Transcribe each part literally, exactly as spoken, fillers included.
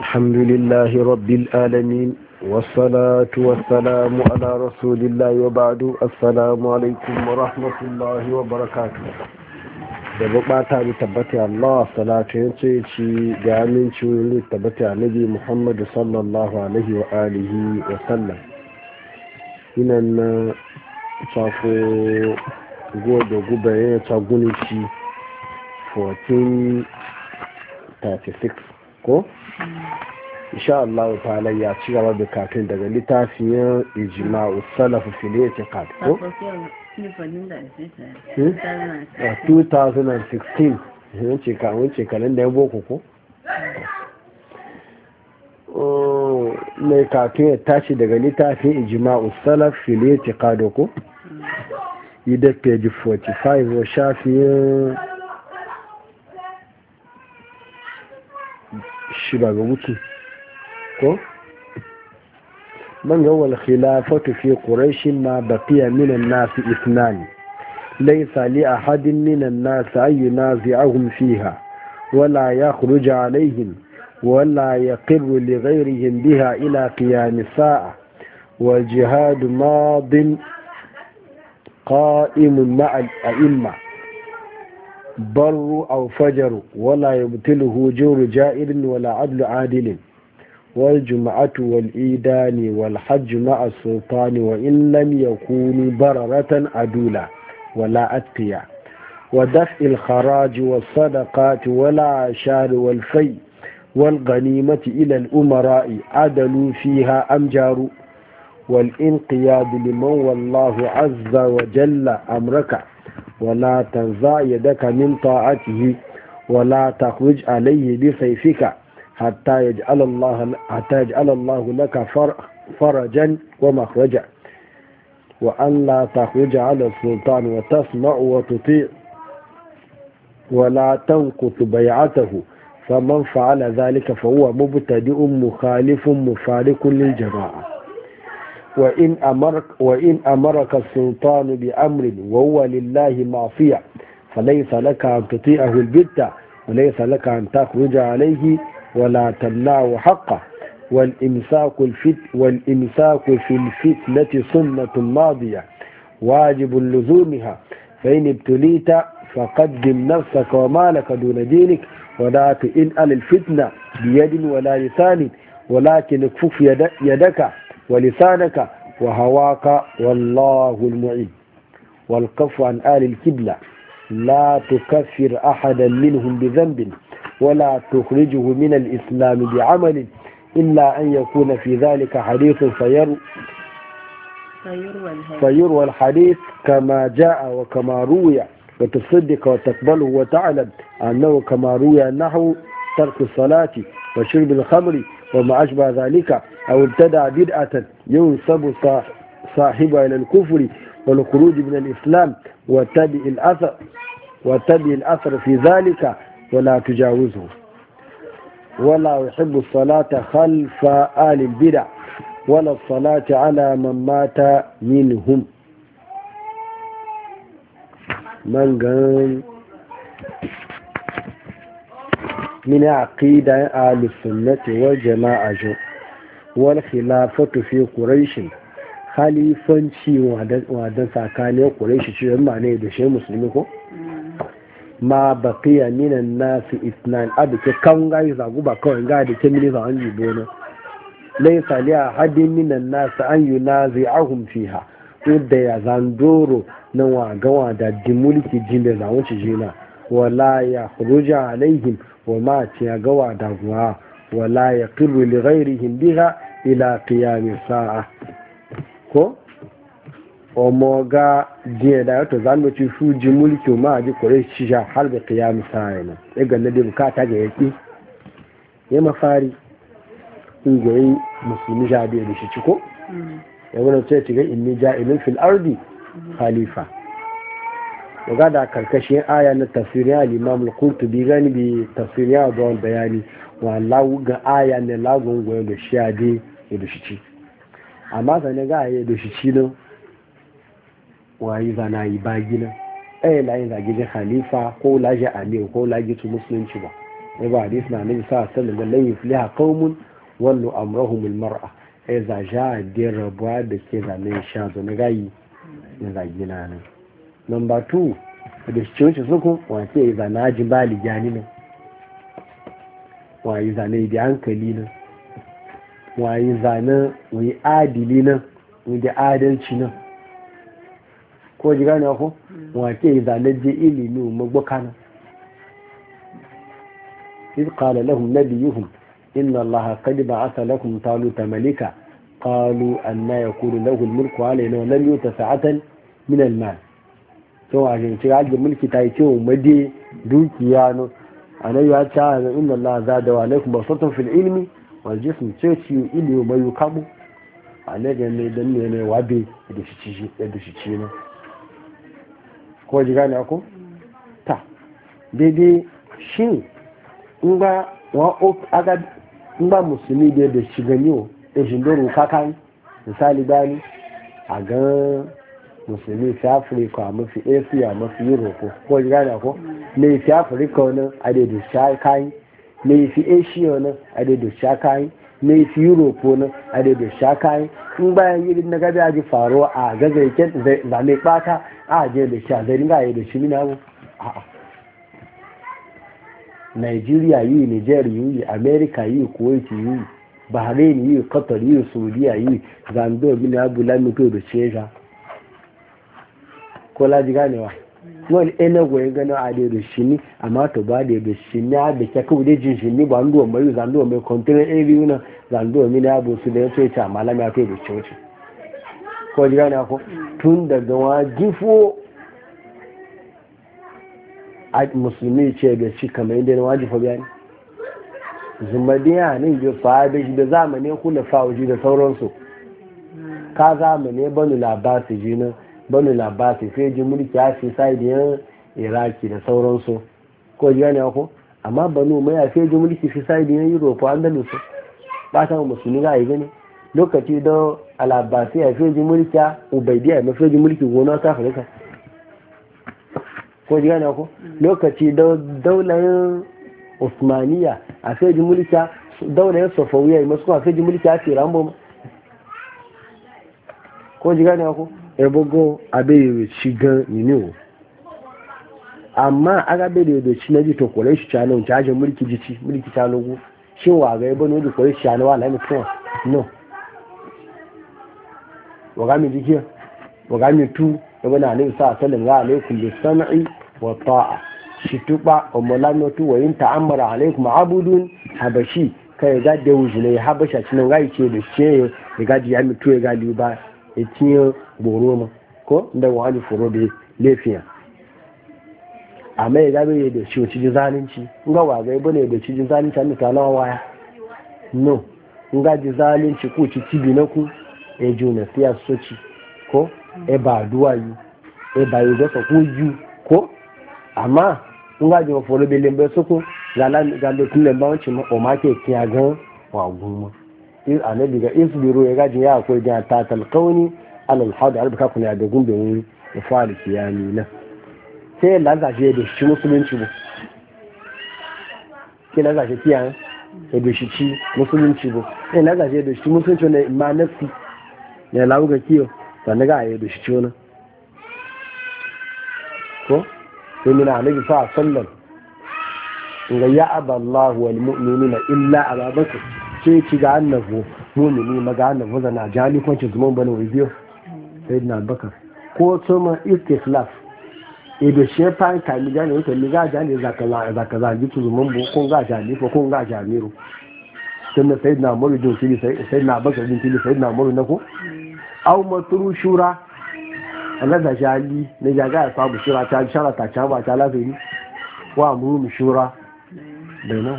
الحمد لله رب العالمين والصلاة والسلام على رسول الله وبعد السلام عليكم ورحمة الله وبركاته da bukata da tabbata Allah salatu yace ci da aminci ne tabbata Nabi Muhammad sallallahu alaihi wa alihi wa sallam inan na safo godo gubaye ta gunici fourteen thirty-six ko insha Allah ta'ala ya ci gaba da kafin daga littafin ijma'u salaf fil i'tiqad ko twenty sixteen wance ka wance kalan da ya boko ko mai kafin ya tashi daga littafin ijma'u salaf fil i'tiqad ko ida page forty-five wa shafiyin shi ba ga wuce ko من هو الخلافة في قريش ما بقي من الناس اثنان ليس لأحد من الناس أن ينازعهم فيها ولا يخرج عليهم ولا يقر لغيرهم بها إلى قيام الساعة والجهاد ماض قائم مع الأئمة بر أو فجر ولا يبتله جور جائر ولا عدل عادل والجمعة والإيدان والحج مع السلطان وإن لم يكونوا ضررة عدولا ولا أتقيا ودفع الخراج والصدقات والعشار والفي والغنيمة إلى الأمراء عدلوا فيها أم جاروا والإنقياد لمن والله عز وجل أمرك ولا تنزع يدك من طاعته ولا تخرج عليه بسيفك حتى يجعل الله حتى يجعل الله لك فرجا ومخرجا وأن لا تخرج على السلطان وتسمع وتطيع ولا تنقض بيعته فمن فعل ذلك فهو مبتدئ مخالف مفارق للجماعة وإن أمرك وإن أمرك السلطان بأمر وهو لله معصية فليس لك أن تطيعه البتة وليس لك أن تخرج عليه ولا تمنعه حقه والإمساك الفت والإمساك في الفتنة سنة ماضية واجب لزومها فإن ابتليت فقدم نفسك ومالك دون دينك ولا تئن على الفتنة بيد ولا لسان ولكن اكفف يد يدك ولسانك وهواك والله المعين والكف عن آل الكبلة لا تكفر أحدا منهم بذنب ولا تخرجه من الإسلام بعمل إلا أن يكون في ذلك حديث فير فيروى الحديث كما جاء وكما روي وتصدق وتقبله وتعلم أنه كما روي أنه ترك الصلاة وشرب الخمر وما أشبه ذلك أو ابتدع بدعة ينسب صاحبها إلى الكفر والخروج من الإسلام وتبع الأثر وتبع الأثر في ذلك ولا تجاوزه ولا يحب الصلاة خلف آل البدع ولا الصلاة على من مات منهم من قال من عقيدة آل السنة والجماعة والخلافة في قريش خليفانشي وعدن ساكاني قريش شو معنى ده شيء مسلمي ko ma baqiya minan nasi isnan abu ke kan gai zagu ba kawai ga da ke mini an yi bona laysa li ahadin minan nasi an yunazi'ahum fiha yadda ya zandoro na wa gawa da dimulki jinde za wuce jina wala ya khuruja alaihim wa ma tiya gawa da guwa wala yaqiru li ghayrihim biha ila qiyam sa'a ko ọmọ ga jiya da yato zanu ci su ji mulki ma ji kore shi sha har da qiyam sa'a na e ganna da bukata ga yaki ya mafari ungoyi musulmi ja da shi ciko ya wannan sai ci ga inni ja'ilun fil ardi khalifa daga da karkashin aya na tafsirin al-imam al-qurtubi gani bi tafsirin ya don bayani wa lawu ga aya ne lagun goyo da shi ade da shi ci amma sanin ga aya da shi ci no wayi zana yi bagina eh la yin zage khalifa ko laji amir ko laji tu musulunci ba ya ba hadis na nabi sa sallallahu alaihi yufliha qaumun wallu amrahum almar'a ai za ja da rabuwa da ke zane sha zo na gayi na zagi na nan number two da shi ce suku wace za na ji bali jani nan wayi zane da hankali nan wayi zane wayi adili nan wayi da adalci nan ko ji gane ko wace zane je ilimi magbaka nan إذ قال لهم نبيهم إن الله قد بعث لكم طالوت ملكا قالوا أن يكون له الملك علينا ولم يؤت سعة من المال سواء عشان تقعد الملك تايتو مدي دوكيانو أنا يأتى إن الله زاد عليكم بسطة في العلم والجسم تيتيو إلي وما يقابو أنا جميع دمي أنا وابي يدوشيشينا كو جيغاني أكو تا دي دي شين ngba wa o aga ngba musulmi da da shigani e jindoro kakan misali bani a ga musulmi fi Africa mafi Asia mafi Europe ko ji gane ko ne fi Africa ne a da da shakai ne fi Asia ne a da da shakai ne fi Europe ne a da da shakai in bayan yi na gabi aji faro a ga zai ke zane bata a je da sha zai ringa yi da shi mina a'a Nigeria yi, Niger yi, America yi, Kuwait yi, Bahrain yi, Qatar yi, Saudiya yi, Zando bin Abu Lamito da Sheja. Ko laji ganewa. Wani ene goyi gano a da shi ni, amma to ba da da shi ni a da kyakau da jin shi ni ba ndo mai Zando mai kontinan area na Zando min Abu su da ya ce ta malami a kai da coci. Ko ji ganewa ko tun daga wa jifo musulmi ce da shi kamar yadda na wajifa bayani zumadiya ne da fa'ada shi da zamanin kula fa'uji da sauransu ka zamane banu labasi ji na banu labasi sai ji mulki ya fi sai da yan iraki da sauransu ko ji gane ko amma banu mai ya fi ji mulki fi sai da yan europe andalus ba ta musulmi ga yi gani lokaci da alabasi ya fi ji mulki ubaidiya ya fi ji mulki gona ta afirka ko ji gane ko lokaci daular Osmaniya a sai ji mulka daular Safawiya yi masu kuma sai ji mulki a firan boma ko ji gane ko ebogo abe shiga yiniwo amma aga bere da shi na ji to kore shi canon caje mulki jici mulki canogu shin wa ga ebo no di kore shi canowa wala mi tuwa no waga mi jikiya waga mi tu ebe na alaihi sallam ga alaikum bi sam'i wa ta'a shi tuba umulano tu wa in ta'ammara alaikum abudun habashi kai ga da wujune habasha cinan ga yake da shi ya ga ya mi tu ya ga liba ya tiyo boro ma ko da wani furo da lafiya amma ya gabe da shi ci zalunci nga wa ga bane da ci zalunci an ta lawa waya no nga ji zalunci ku ci tibi na ku e juna siya soci ko e ba duwa yi e ba yi da ku ju ko amma nga ji foro be lembe soko gala galo tun lemba wanci ma o ma ke kiya gan wa gumma in anabi ga isbiru ya gaji ya akwai da ta talqauni alal hada arbaka kuna da gumbe wuri ya fara kiyami na sai lazaje da shi musulunci bu sai lazaje kiyan da shi ci musulunci bu sai lazaje da shi musulunci ne ma nafsi ne lawo ga kiyo sannan ga ayi da shi ciwo ko sai mina annabi sa sallam ga ya aballahu wal mu'minuna illa ababakar sai ci ga annabu mu'mini maga annabu zana jali kwanci zuman bane wai biyo sayyidina abubakar ko tsoma istiflaf ido shefan kami jani wata liga jani zaka zagi tu zuman bu kun ga jani ko kun ga jamiru tun da sayyidina muru din fili sayyidina abubakar din fili sayyidina muru na ko au maturu shura Allah da jali ne jaga ya sabu shura ta shara ta ta ba ta lafi wa mu shura da nan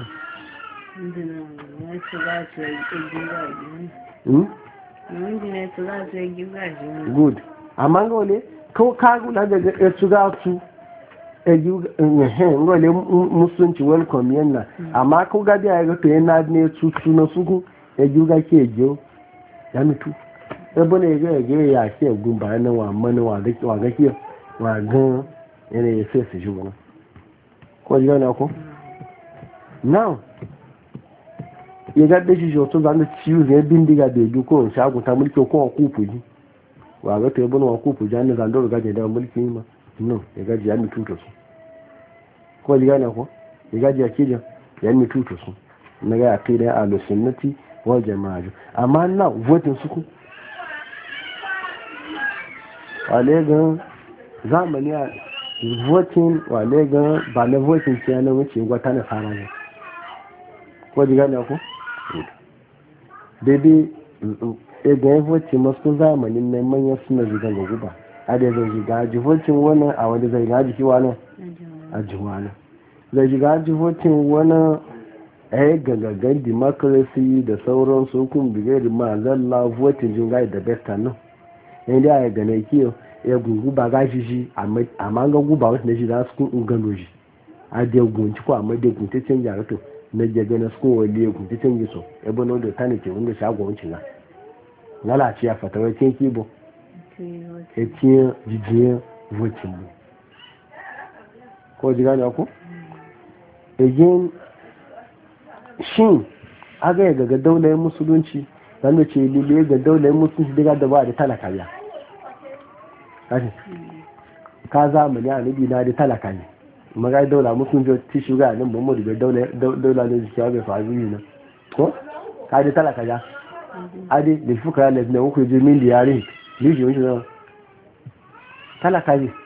good amma ga wale ko ka gula daga ya tuga su ngole musulunci welcome yana amma ko ga da ya ga to yana ne su suna su ya juga ke jo ya mutu ebe ne ga ga ya ke gun ba nan wa mana wa ga wa ga ke wa gan yana ya sai su ji wannan ko ji na ko now ya ga da shi joto zan ciwo zai bindiga da bi ko shago ta mulki ko kufu ji wa ga to yabo wa kufu jan zan do ga da mulki ma no ya ga ji ya mi tuto su ko ji gane ko ya ga ji ya kije ya mi tuto su na ga kai da ahlus sunnati wal jamaa amma na votin su ku wale ga zamani a votin wale ga ba na votin ce na wuce gwata na fara ne ko ji gane ko daidai ga ya votin masu zamanin na manyan suna ziga ga guba a da zai shiga ji votin wani a wanda zai gaji ki wani a ji wani zai shiga ji votin wani a yi gagagan democracy da sauransu hukun bigari ma zalla votin jin gai da besta nan yadda ya gane kiyo ya gungu ba gashi shi amma ga guba wasu na shi za su kun gano shi a da gunci ko amma da gunci canja rato na jaga na sukun wali ya gunci canja so ya bano da ta ne ke wanda shago wancin na lalace ya fatawar cin kibo ya ciye jijiyar votin mu ko ji gane ku again shin aga ya gaga daular musulunci zanda ce lile ga daular musulunci daga da ba da talaka ya ka zamani a nabi na da talaka ne magai daula musulunci ti shuga nan ba mu da daula ne jikiya bai faru yi nan ko ka da talaka ya ade da fuka ya lafi na uku je min da yare ne shi wani nan talaka ne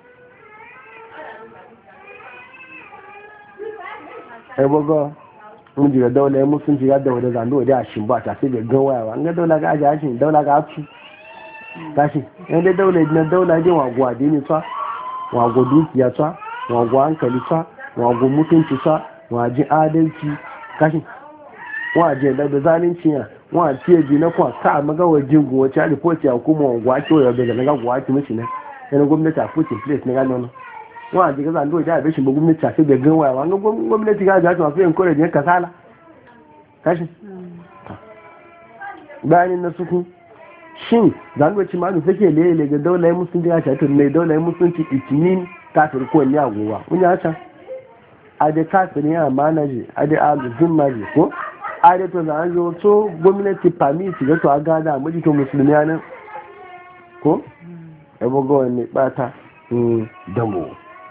ai bago mun jiga daula ya musun jiga da wadda zando da shin ba ta sai da gan waya an ga daula ga aji ashin daula ga aci tashi yan da daula na daula je wa gwa dini tsa wa go dukiya tsa wa go hankali tsa wa go mutunci tsa wa ji adalci kashi wa je da zalunci ya wa ce ji na kwa ka maga wajin go wace report ya kuma wa gwa ki wa daga ga gwa ki mishi ne yana gwamnati a put in place ne ga nan wa ji ga zando da bai shi gwamnati ta sai da gan waya wa gwamnati ga ja ta sai encourage ne kasala kashi bayanin na suku shin zangoci ma suke lele ga daular musulunci ya shafi ne daular musulunci itinin kafir ko ne agowa wani haka a da kafir ya manaji a da aluzin maji ko a da to zan zo to gwamnati permit ga to a gada mu to musulmi nan ko ya bugo wani bata damo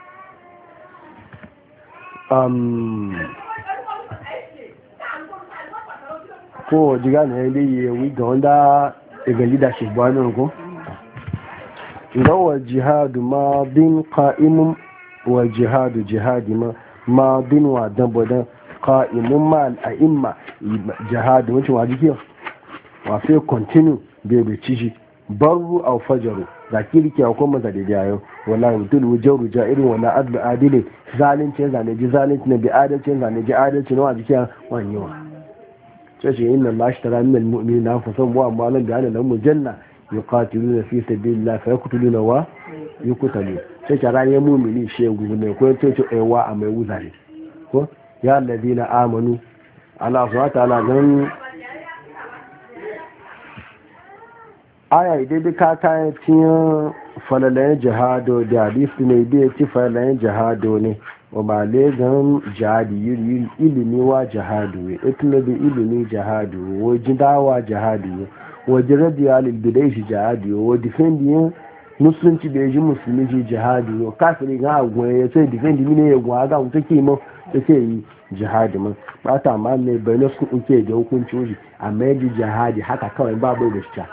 um ko jiga ne yayi wi ga wanda daga leadership ba nan ko rawar jihadu ma bin qa'imun wa jihadu jihadi ma ma bin wa dan bodan qa'imun ma al'imma jihadu wancin wa jike wa sai continue da bai ci shi barru aw fajaru zakiri ke ko maza da jayo wala yudul wujaru ja'irin wala adlu adili zalunci zane ji zalunci na bi adalci zane ji adalci na wa jike wanyewa sai inna Allah ashtara min al-mu'minina anfusahum wa amwalahum bi anna lahum janna yuqatiluna fi sabilillah fa yaqtuluna wa yuqtalun sai tara ne mu'mini shegu ne ko to to aiwa a mai wuzare ko ya alladina amanu Allah subhanahu wa ta'ala gan aya idai bi ka ta tin falalayen jihado da hadisi ne bi ti falalayen jihado ne wa ba legan jihadi yiri ilimi wa jihadu itna bi ilimi jihadu wa jidawa jihadu wa jiradiya lil bidai jihadu wa defendi musulunci da yaji musulmi ji jihadu kafiri ga agwa ya sai defendi mine ya gwa ga take mo take yi jihadi man ba ta ma ne bayan su uke da hukunci uji amma yaji jihadi haka kawai ba bai gaskiya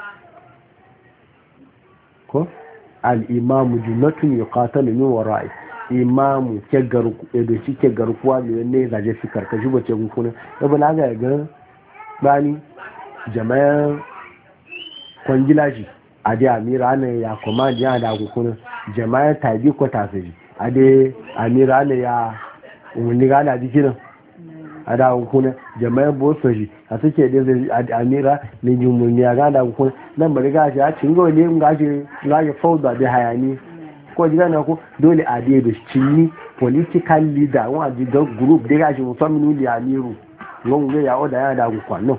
ko al imamu junnatun yuqatalu min wara'i imamu ke garku da shi ke garkuwa ne ne zaje shi karkashi bace gukunan yabo na ga ga bani jama'an kwangilaji a da amira ne ya kuma da da gukunan jama'an tabi ko tafi a da amira ne ya wani ga da jikin a da gukunan jama'an bosoji a suke da amira ne jumun ya ga da gukunan nan bari ga shi a cingo ne ga shi ga ya fauda da hayani ko jiga na ko dole a dai da shi political leader wa jiga group da gashi musamman ne amiru ngon ga ya oda ya da ku kwano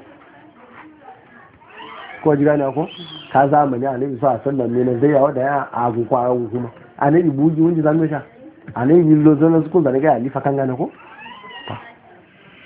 ko jiga na ko ka zamani annabi sallallahu alaihi wasallam ne zai ya oda ya a ku kwaro kuma annabi buji wanda zan sha annabi lo zan su kun da ga alifa kan gane ko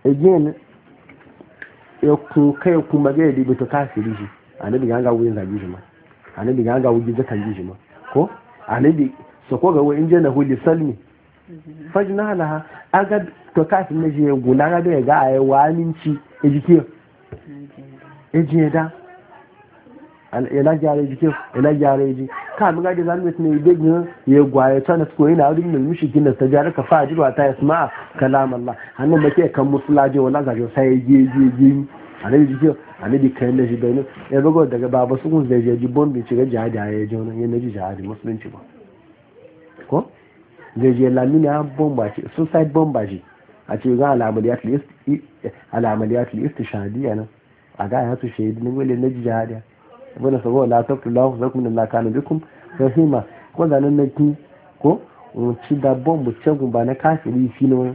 again ya ku kai kuma ga yadda bito kafiri shi annabi ga ga wuyin zagi shi ma annabi ga ga wuyin zakan ji shi ma ko annabi so ko ga wuyin jana huli salmi fajna laha aga to kafin ne je gula ga da ga ayi waninci ejike ejiye da ila jare jike ila jare ji ka mun ga da zan mutu ne bigin ya gwaye tana ko ina wurin da mushikin da ta jare ka fa jirwa ta yasma kalam Allah hannun bake kan musulaje wala ga sai je je je annabi jike annabi kai ne shi bayin ya bago daga baba su kun zai je ji bombi ci ga jihadi ya je wannan yana ji jihadi musulunci ba ko zai je lamina bomba ce suicide bomba ce a ce ga alamaliyat list alamaliyat list shahadiya nan a ga ya su shahidi ne wale na ji jihadi wani sabo la taqtu lahu zakum min la kana bikum rahima ko da nan naki ko ci da bombu cegun ba na kafiri shi ne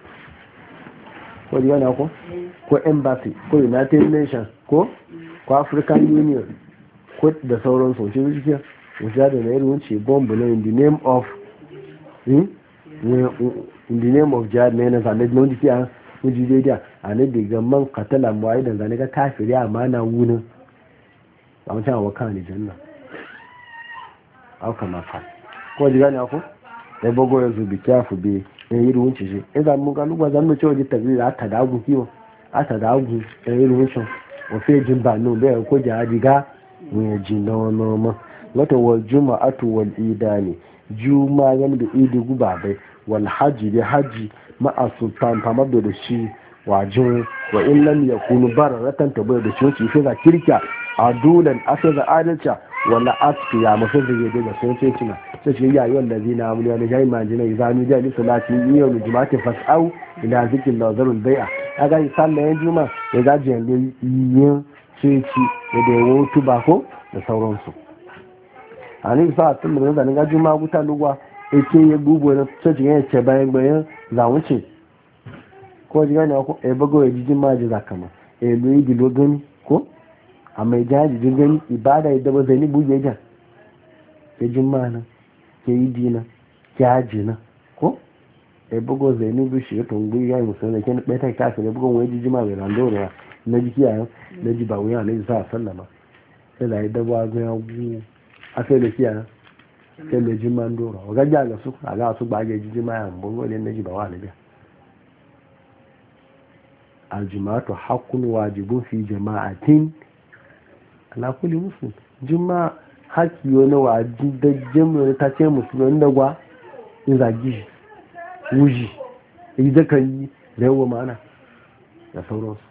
ko di yana ko ko embassy ko united nations ko ko african union ko da sauran su shi shi wuja da na irin ce bombu na in the name of hmm? in the name of jihad ne na zane na wani fiya wuji daidai a na daga man katala muwayi da zane ga kafiri amma na wunin a wancan wa kan janna auka mafa ko ji gani ako sai bago ya zubi kyafu be in yi ruwunci shi idan mun ga lugwa zan mace waje tabi da ata dagu kiwo ata dagu in yi ruwuncin o fe jin ba no be ko jihadi ga mun ya jin da wannan ma wata wal juma'atu wal idani juma yan da idi guba bai wal haji bi haji ma'a sultan famar da shi wajin wa in lam yakunu bararatan tabai da shi shi ga kirkiya adulan aka ga adalca wala aski ya mafi zage daga sun ce kina sai shi yayi wanda zina amuli wani jayi majina izanu jali salati yau da juma'ati fas'au ila zikin nazarul bai'a aga yi sallah yan juma ya gaji yanda yin sai ci da yawo tubako da sauransu a ne sa tun da nan ga juma guta lugwa ake ya gubo na sai ya ce bayan bayan zawuce ko ji gane ko e bago ya jijin ma ji zakama e lo yi dilo gani ko a mai jajijin gani ibada ya daba zai ni buge jan ke jimma na ke yi dina ke haji na ko e bugo zai ni bu shi to ngi ya musu da ke bai ta kasa ne bugo wani jijima mai rando ne na jiki a na ji ba wuya ne sa sallama sai da ya daba ga ya gu a sai da kiya sai da jimma ndora ga ja ga su a ga su ba ga jijima ya bugo ne na ji ba wa ne biya aljima'atu haqqun wajibun fi jama'atin ala kulli muslim juma haki wani waji da jami'ar ta ce musulman da gwa in zagi wuji yi da kan yi da yawa mana da sauransu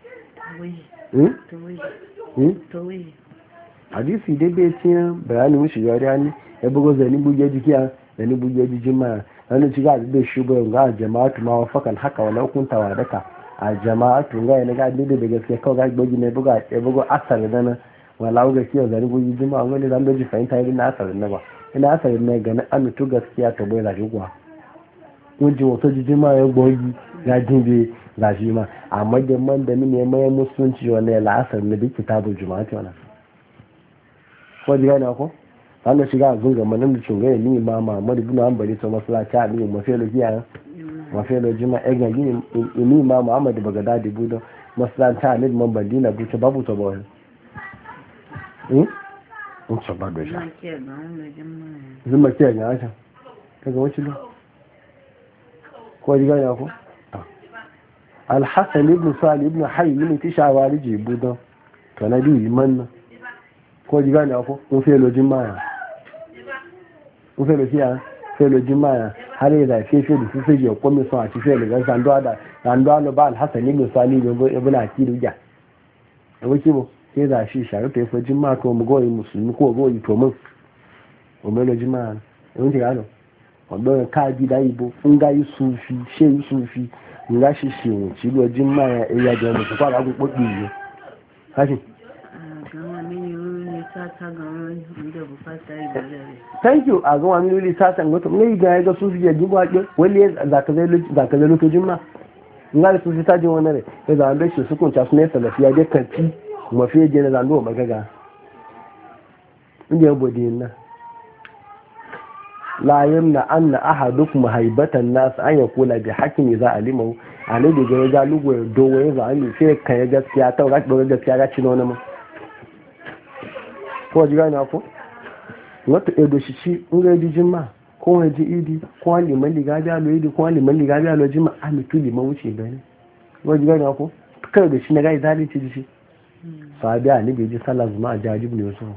hadisi dai bai ce bayanin mushi yari hannu ya bugo zani buge jikiya zani buge jijima wani ci ga da shugaban ga jama'atu ma wafakan haka wala hukunta wa daka a jama'atu ga yana ga dide da gaske kawai ga gbogi ne buga ya bugo asar da na wala ga kiyo zani bugi juma'a wani zan doji fahimta irin na asar na ba ina asar ne ga na amitu gaskiya to bai zafi kuwa wujin wato jijima ya gbogi ya jibe zafi ma amma da man da mini mai musulunci wanda ya la'asar na duk kitabul juma'ati wannan ko ji gane ko Allah shiga a zunga manan da cunga ni ma Muhammad ibn Hanbali to masallaci a ni mafelo kiya mafelo juma e ga ni ni ma Muhammad Baghdadi budo masallaci a ni man bandina buta babu to ba eh on so ba do ja zuma ke ga ta kaga wace lo ko ji gane ko Al-Hasan ibn Salih ibn Hayy min tishawari budo to na bi man ko ji gane ko on felo juma ó fẹ́ lọ sí à fẹ́ lọ jí máa hàrí ìdá ìfẹ́fẹ́ ìdí fífẹ́ yẹ ọkọ́ mi sọ àti fẹ́ lọ gẹ́gẹ́ sàndọ́ àlọ́bá alhassan nígbè sọ alẹ́ ìbọn àti ìrújà ẹwọ́ kí mo kí ìdá ṣe ìṣàrútọ̀ ìfẹ́ jí máa tó ọmọgọ́ yìí mùsùlùmí kó ọgọ́ yìí tó mọ́ ọmọ lọ jí máa ẹwọ́n ti rà lọ ọ̀dọ́ káàdì dá ibo ń gá yìí sùfì ṣé yìí sùfì ń gá ṣe ṣe òun tí lọ jí máa ẹ̀yà jẹ́ ọmọ ìfọ̀kọ́ àlágùn pọ̀ pì yìí káṣí. Thank you a gama miloli satan goto ne ga ya ga su fiye dubu ake wani za ka zai lokacin ma nga da su fi tajin wani rai ya zama bai shi sukun casu ne salafiya dai kanci mafi yaje na zanduwa magaga inda ya bude yin nan la yamna anna ahadukum haibatan nas an yakula bi hakim idza alimu a ne da gaya ga lugu ya dogo ya za a yi sai kan ya gaskiya ta ga ɗora gaskiya ga cino wani ma ko ji gani ko wata edo shi ci in ga yi jima ko wani ji idi ko wani liman liga biya lo idi ko wani liman liga biya lo jima a mutu liman wuce gani ko ji gani ko kar da shi na gai zalunci ji shi sahabi a ne bai ji sallah zuma a jajib ne wasu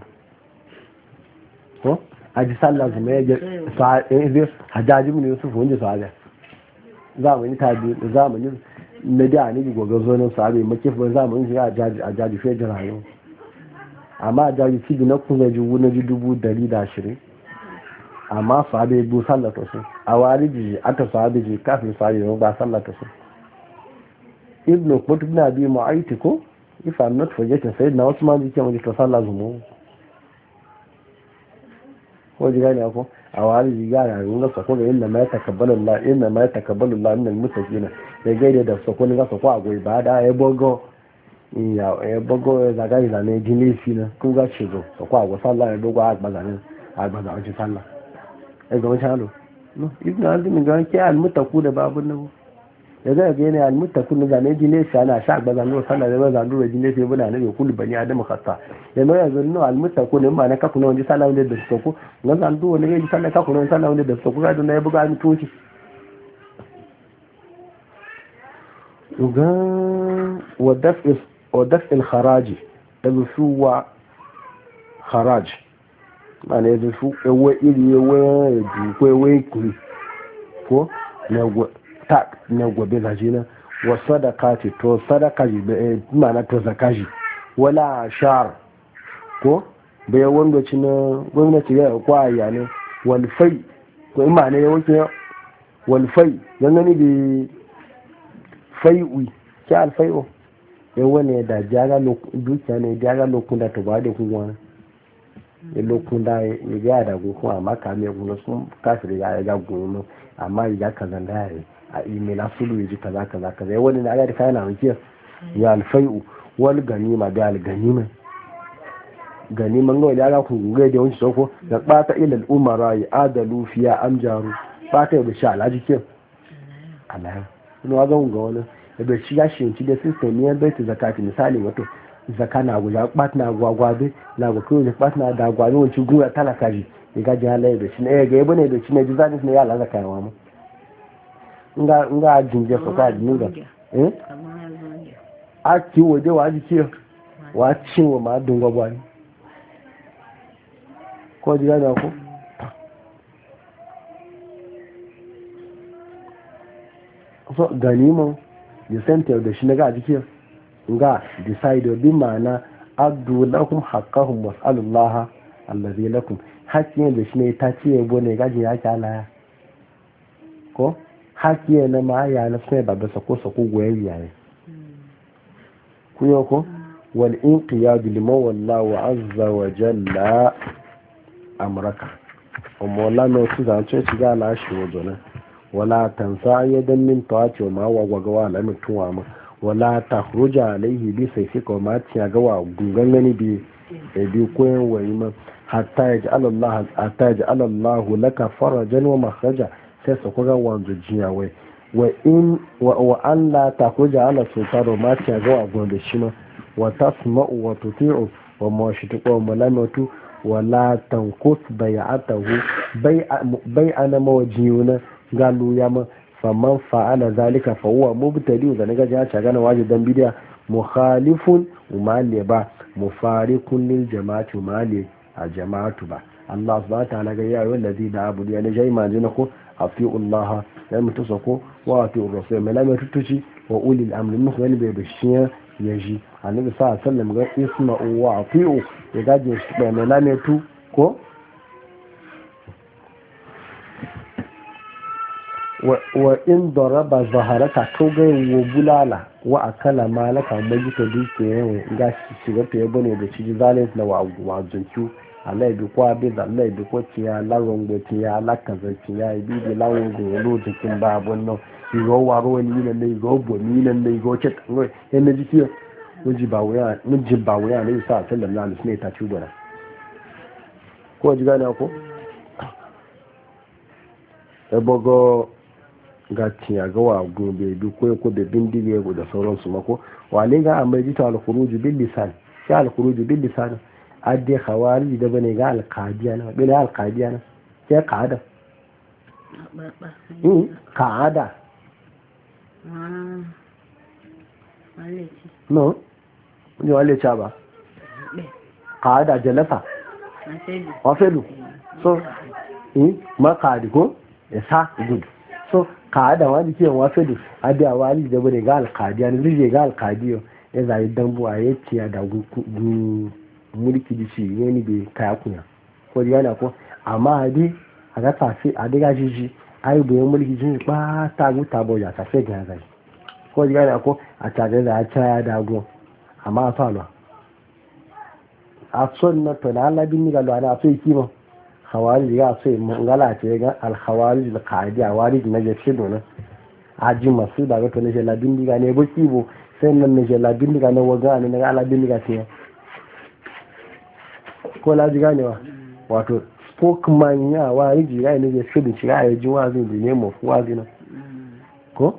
ko a ji sallah zuma ya ji a jajib ne wasu wanda sahabi zamani ta biyu zamani na da ne gobe zonin sahabi makifin zamani shi a jaji fiye da rayuwa amma a jaji cibi na kuma ji wuna ji dubu dari da ashirin amma sahabi bu sallata su a wari ji ata sahabi ji kafin sahabi ba sallata su ibn kutu na biyu ma'aiti ko if I'm not forgetting sai na wasu ma ji kyan wani to sallah zumu ko ji gani ako a wari ji gara yin ga sako ga inda mai takabbalu Allah inda mai takabbalu Allah min mutaqina ya gaide da sako ne ga sako a goyi ba da ya bogo ya ya bogo ya zaga ila ne jini fi na ku ga shigo sako a go sallah ya dogo a gbaza ne a gbaza a ji sallah ai ga wani halo no ibn azim ga ke al mutaqu da babun nan ya ga ga ne al mutaqu ne ga ne jini fi ana sha gbaza ne sallah da gbaza ne jini fi buna ne kullu bani adam khata ya no ya zanno al mutaqu ne ma na ka kuna wani sallah ne da sako nan zan duwa ne ga sallah ka kuna wani sallah ne da sako ga don ya buga ni toci ga wadaf wadaf al kharaj da shuwa kharaj ana yanzu su ewe iri ewe eji ko ewe kuri ko na gobe zaji na wa sadaka ce to sadaka ji ma'ana to zakaji wala shar ko bai wanda ci na gwamnati ya kwaya ne walfai ko ima ne ya wuce walfai don gani da fai'u ki alfai'u yawa ne da jaga dukiya ne jaga lokun da tuba da kuma ya lokun da ya ga da gukun amma kame guna sun kafir ya ga guna amma ya kaza da ya a imela sulu ya ji kaza kaza kaza ya wani na ga da kayan wanke ya alfai'u wal ganima da al ganima ganima ga wani ga kun ga da wani soko da bata ila al umara ya adalu fiya amjaru bata da sha alaji ke Allah ne wa ga wani da shi ya shi da system ne bai ta zakati misali wato zaka na guja bat na gwagwabe na go ko bat na da gwabe wanci gura talaka ji ga ji halaye da shi ne ga yabo ne da shi ne jizani ne ya la zaka yawa mu nga nga jinje ko ka dinga eh a ki wode wa ji ki wa ci wa ma dun gwagwa ni ko ji ga ko so ganimo the center da shi na ga jiki nga decide bi ma'ana abdu lahum haqqahum was'alullaha allazi lakum hakkin da shi ne ta ce yabo ne gaji ya ki Allah ko hakki ne ma ya na sai babba sako sako goyen yayi ku yo ko wal inqiyad liman wallahu azza wa jalla amraka amma la no su da ce ci ga la shi wajona wala tansa yadan min tawace ma wa gwagawa la mutuwa ma wala takhruja alaihi bi sayfika wa ma tiya ga wa gungan gani bi e bi koyan wayi ma hatta yaj'al Allah hatta yaj'al Allah laka farajan wa makhraja sai su kuga wanzu jiya wai wa in wa an la takhruja ala sultano ma tiya ga wa gungan shi ma wa tasma'u wa tuti'u wa ma shituqu wa malamatu wala tanqus bai'atahu bai'ana mawjiyuna galu ya ma faman fa'ala zalika fa huwa mubtadi da naga ja ta gana wajidan bidiya mukhalifun umali ba mufariqun lil jama'ati umali a jama'atu ba Allah subhanahu wa ta'ala ga ya ayyuhal ladina abudu ya najai ma jinako afi'ullah ya mutusako wa afi'ur rasul malama tutuci wa ulil amri mun wani bai bishiya yaji annabi sallallahu alaihi wasallam ga isma'u wa afi'u ya gaje shi da malama tu ko wa in daraba zaharaka to ga wo bulala wa akala malaka mai ta duke yawan ga shi shiga ta yabo ne da shi zalin na wa wa zuncu Allah bi kwa bi da Allah bi ko tiya laron go tiya laka zanci ya bi bi lawon go lo cikin babun no shi go waro ni ne ne go bo ni ne ne go ce ngo yana jiki wuji ba wuya mun jin ba wuya ne sa sallallahu alaihi wasallam ta ci gora ko ji gane ko ebogo ga tiya ga wa gobe bi ko ko be bindige go da sauransu mako wale ga amma jita al-khuruj bil lisan ya al-khuruj bil lisan adde khawari da bane ga al-qadiya na bil al-qadiya na sai qada mm qada ah wale ci no ni wale cha ba qada jalasa wa felu so eh ma qadi ko yasa good so qada wani ke wa felu adde wali da bane ga al-qadiya ne zai ga al-qadiyo ya zai dambu a yake da mulki da shi ne ni bai kaya kunya ko yana ko amma adi a ga tafi a daga jiji ai bai mulki jin ba ta guta bo ya tafi ga zai ko yana ko a tare da ta da go amma fa lo a son na to na Allah bin ni ga lo ana so yi mo hawari ga so mangala ce ga al hawari al qaidi a wari na je ce dona aji masu da ga to ne la bin diga ne bo kibo sai nan ne la bin diga ne waga ne ga ala bin diga ce ko laji ganewa wato spokesman ya wa yi jira ne zai fi da shiga ya ji wazin da ne mafi wazi na ko?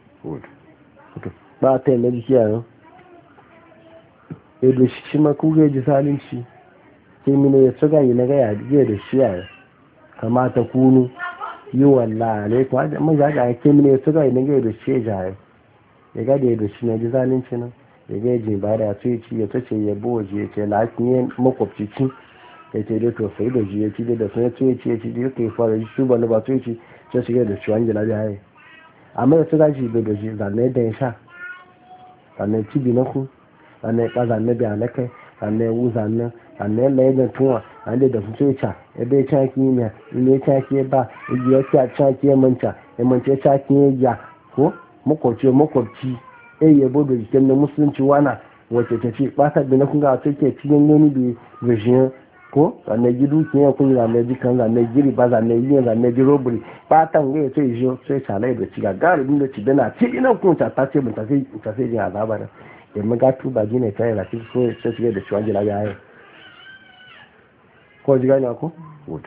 ba ta yi na jiki yaro ya da shi ma kuka ji salinci ke mine ya tsuga yi na gaya jiya da shi yaro kamata kunu yi walla ne kuma man za ka ke mine ya tsuga yi na gaya da shi ya jare ya gada ya da shi na ji salinci nan ya ga jin ba da sai ci ya tace ya boje ya ce lafiyan makwabci ci ya ce dai to sai da ji ya ci da sai ya ci ya ci da yake fara shi ba ba sai ci sai shiga da ciwon jila da yayi amma ya tsaka shi da ji zanne da sha zanne ci bi na ku zanne ka zanne bi alaka zanne wu zanne zanne la ya tuwa zanne da su sai cha ya bai cha ki ne ne cha ki ba ya cha cha ki manta ya manta cha ki ya ko makwabci makwabci eh yabo da jikin na musulunci wana wace ta ce ɓatar da na kunga a take cikin gani da gajiyar ko zane gidu ke yan kun zane jikan zane giri ba zane yi zane ji robbery ɓatan ga ya ce yi sai salai da ciga galibin da ci dana ce ina kun ta ta ce mun ta sai ta sai jin azaba da ya maga tuba gine ta yi rafi so ya ce da ciwon jila ga yayi ko ji gani ko good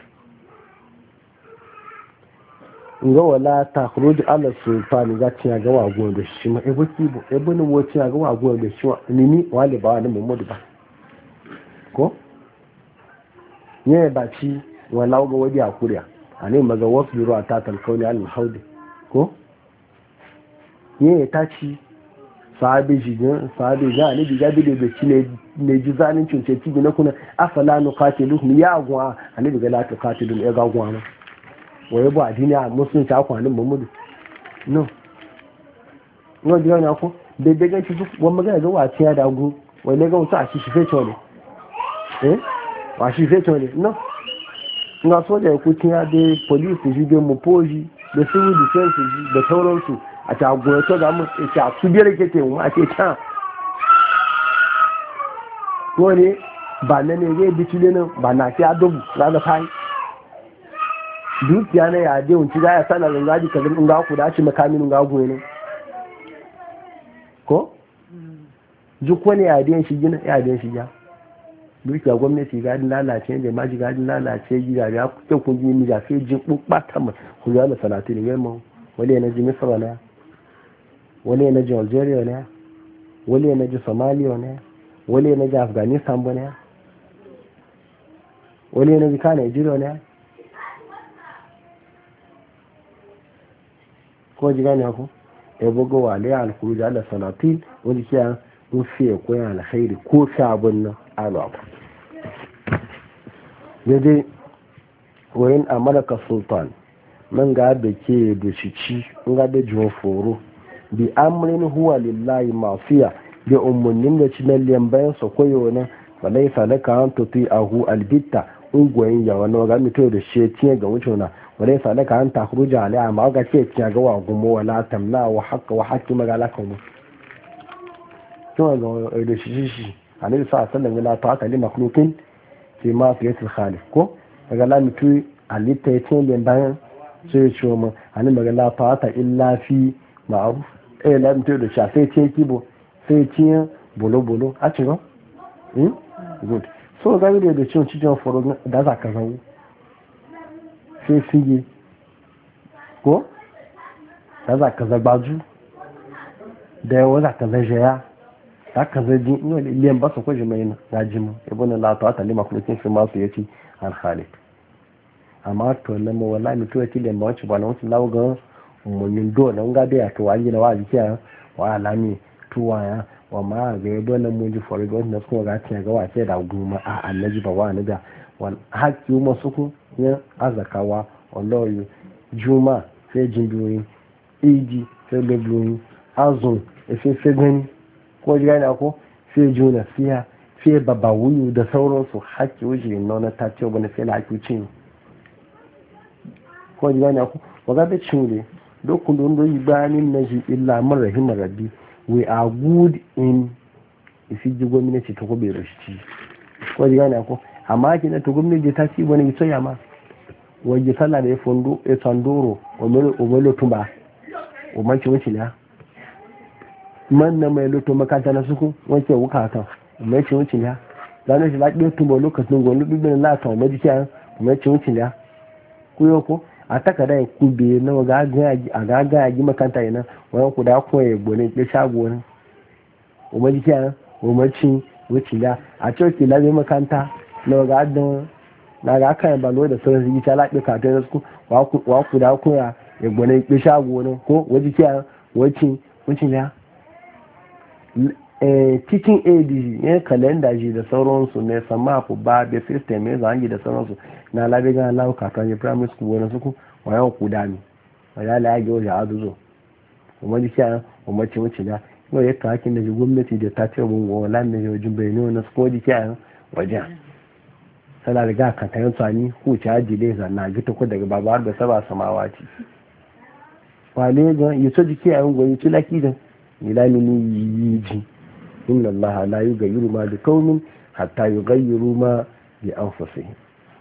nga wala ta khuruj ala sultan ga tiya ga wago da shi ma ebo kibo ebo ni wo tiya ga wago da shi ni ni wale ba ni Muhammadu ba ko ne ba ci wala ga wadi akuriya ane maga wasu ruwa ta talkauni al haudi ko ne ta ci sahabi jigin sahabi ga ne diga bi da ci ne ne ji zanin cince ci na kuna afala nuqatiluhum ya gwa ane diga la tuqatilun ya ga gwa waye ba adini a musulunci akwanin Muhammadu no no jiya na ko da daga ci su wani magana ga wace ya dagu wai ne ga wasu a shi fe chole eh wa shi fe chole no nga so da ku tiya da police ji da mu poji da civil defense ji da sauransu a ta goyo to ga mu ta su biyar ke te mu a ce ta ko ne ba ne ne ga bitule nan ba na ki adobu ga da fai dukiya na ya je wunci za ya sana lungaji ka zama nga ku dace makamin nga goye ne ko duk wani ya den shi gina ya den shi ya dukiya gwamnati ga din lalace da maji ga din lalace gida ya ku ku ji mi da fe jin bukata mu ku ya na salati ne mu wale na ji misra ne wale na ji Algeria ne wale na ji Somalia ne wale na ji Afghanistan ne wale na ji ka Nigeria ne ko ji gane ku ya bugo wa alayhi al-khuruj ala salatin wani kiya mun fiye koyan alkhairi ko sabon nan alwa yaje wayin amalaka sultan man ga da ke da cici ga da jiwo foro bi amrin huwa lillahi mafiya bi ummunnin da cinan lembayan sa koyo na walaysa laka an tuti ahu albitta ungoyin ya wani ga mito da shi tiye ga wucuna wale sa laka an takhruja alaiha ma ga ce tiya ga wa gumo wala tamna wa haqqa wa haqqi magala kuma to ga da shi shi annabi sa sallallahu alaihi wa sallam la makhluqin fi ma fi yatil khaliq ko daga la mitu alita yace den bayan sai ce mu annabi magala ta illa fi ma'ruf eh la mitu da shafe ce kibo sai ce bolo bolo a ci go hmm good so ga da da cin cikin foro da za ka zawo sai fige ko da za ka zagbaju da yawa za ka zajaya za ka zaji ino liyan ba su kwaji mai gajimu ibu na lata ta lima kuma kin fi masu ya ci alhalik amma to na ma wala mi tuwa tilin ba wacce ba na wacce lawo gan umarnin do na nga da ya to wa gina wa jiki ya wa alami tuwa ya wa ma ga yabo na mun ji fori ga wannan kuma ga tiya ga wace da guma a annaji ba wa naga wal hakki mu suku ya azakawa wallahi juma sai jindoyin iji sai lebloyin azun efe fe gani ko ji gani ko sai juna fiya sai baba wuyu da sauransu hakki wuce nuna ta ce wani sai na hakki cin ko ji gani ko waga da cin ne dokun don do ibanin naji illa man rahimar rabbi we are good in isi ji gwamnati ta ko bai rashi ko ji gani ko amma kina to gwamnati ta ci wani ito ya ma waje sallah da ya fondo ya tandoro o melo tumba o manci wuce ne man na mai loto makanta na suku wanke wuka ta o manci wuce ne zanen shi laɗe tumba lokacin gwamnati bibin lata o maji kiyan o manci wuce ne ku yau ko a takada ya kube na a gaga ya gi makanta yana wani ku da kuma ya gbone ya shago wani o maji kiyan o manci wuce ne a coki labe makanta na waga adon na ga aka yi balo da sauran zigi ta laɓe ka ta su wa ku da koya ya gwane ya shago ne ko waje kiya wacin wacin ya teaching aid ya kalenda ji da sauransu ne sama ku ba da system ya zangi da sauransu na labe ga lawo ka ta primary school wani suku wa yau ku dami wa ya la ya ga ya azuzo kuma ji kiya kuma ci wacin ya ko ya ta hakin da gwamnati da ta ce mun go lan ne yojin bayani na su ko ji kiya wajen tana riga ka ta yin tsani huce ajile zanna gita ko daga babu har da saba samawa ce wale ga yi so jiki a yin goyi tulaki da milani ni yi ji inna allaha la yughayyiru ma bi qaumin hatta yughayyiru ma bi anfusihim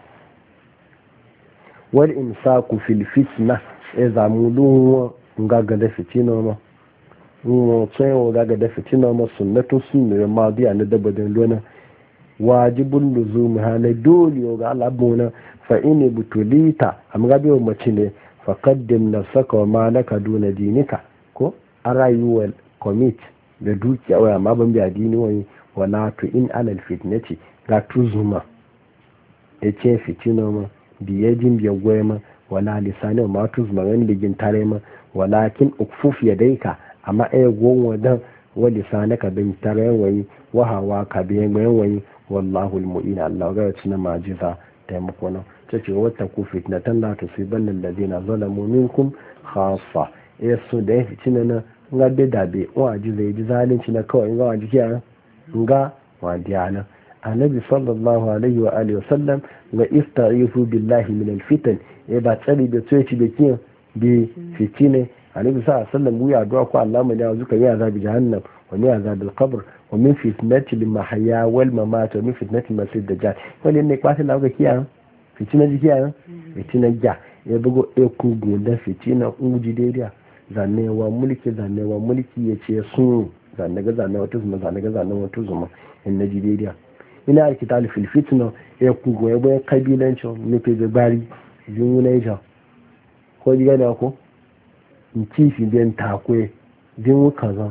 wal imsaku fil fitna idza mulun ngaga da fitina ma mu tsayo gaga da fitina ma sunnatu sunna ma biya na dabadin lona wajibun luzumi hana dole ga al'abuna fa ini butulita amma ga biyo mace ne fa qaddim nafsaka wa malaka duna dinika ko a rayuwar commit da dukiya waya ma ban biya dini wani wala to in alal fitnati ga tuzuma yace fitina ma biye jin biya goyema wala lisani ma tuzuma wani bigin tare ma walakin ukfuf yadaika amma ai gonwa dan wa lisanaka bin tare wani wa hawa ka biyan wani wallahu almu'in Allah ga ya ma jiza taimako nan tace wata ku fitnatan la tusibanna alladhina zalamu minkum khassa yaso da ya fitina na nga be dabe wa jiza yi zalunci na kawai nga wa jiya nga wa diyana annabi sallallahu alaihi wa alihi wasallam ga istarifu billahi min alfitan e ba tsari da tsoci da kiyan bi fitine annabi sallallahu alaihi wasallam ya addu'a ko Allah mu da zuka yi azabi jahannam wa ni azabil qabr ومن فتنة المحيا والممات ومن فتنة المسيح الدجال wani ne kwata lauga kiya fitina ji kiya fitina ja ya bugo ekugu da fitina uji daidai zanewa mulki zanewa mulki ya ce sun zane ga zane wata zuma zane ga zane wata zuma in na ji daidai ina aiki tali fil fitina ekugu ya bayan kabilanci nufi da bari jin naija ko ji gane ko in kifi biyan takwe jin kaza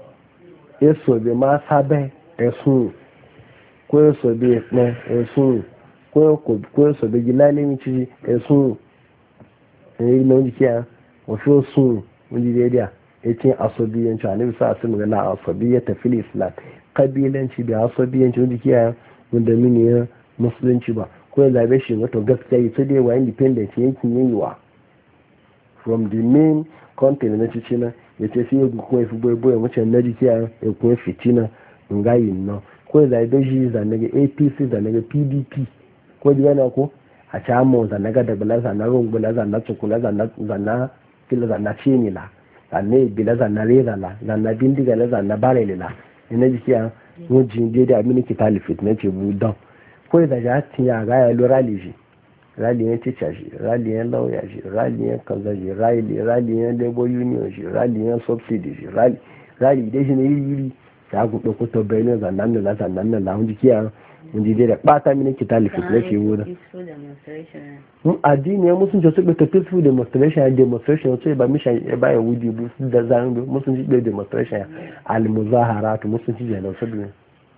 eso be ma sabe esun ko eso be ne esun ko ko ko eso be gilale mi chi esun e no dikia o fi sun mun di dia etin asobiyan cha ne sa sun ga la asobiya ta fil islam kabilanci da asobiyanci mun dikia mun da mini ya musulunci ba ko ya zabe shi wato gaskiya yi sai dai wa independent yankin yayiwa from the main continent na cikin ya ce sai yagu kuma ya fi boye mace na jiki ya kuma fitina nga yi no ko da da shi za naga A P C za naga P D P ko ji gana ko a ci amma za naga da bala za na rungula za na tsukula za na za na kila za na cini la za ne bila za na rera la za na bindiga la za na bare la ina jiki ya mujin je da mini kitali fitina ce budan ko da ja tiya ga ya lura lishi raliyan teacher shi raliyan lawyer shi raliyan kaza shi raliyan labor union shi raliyan subsidy shi rali dai shi ne yiri ta gudu kuto bayanin zannan da zannan da lahun jikiya mun ji da bata mini kitali fitna fi wuda mun addini ya musun ce su be peaceful demonstration demonstration sai ba mishan ya ba ya wudi bu da zan do musun ji be demonstration al muzaharat musun ji da su bi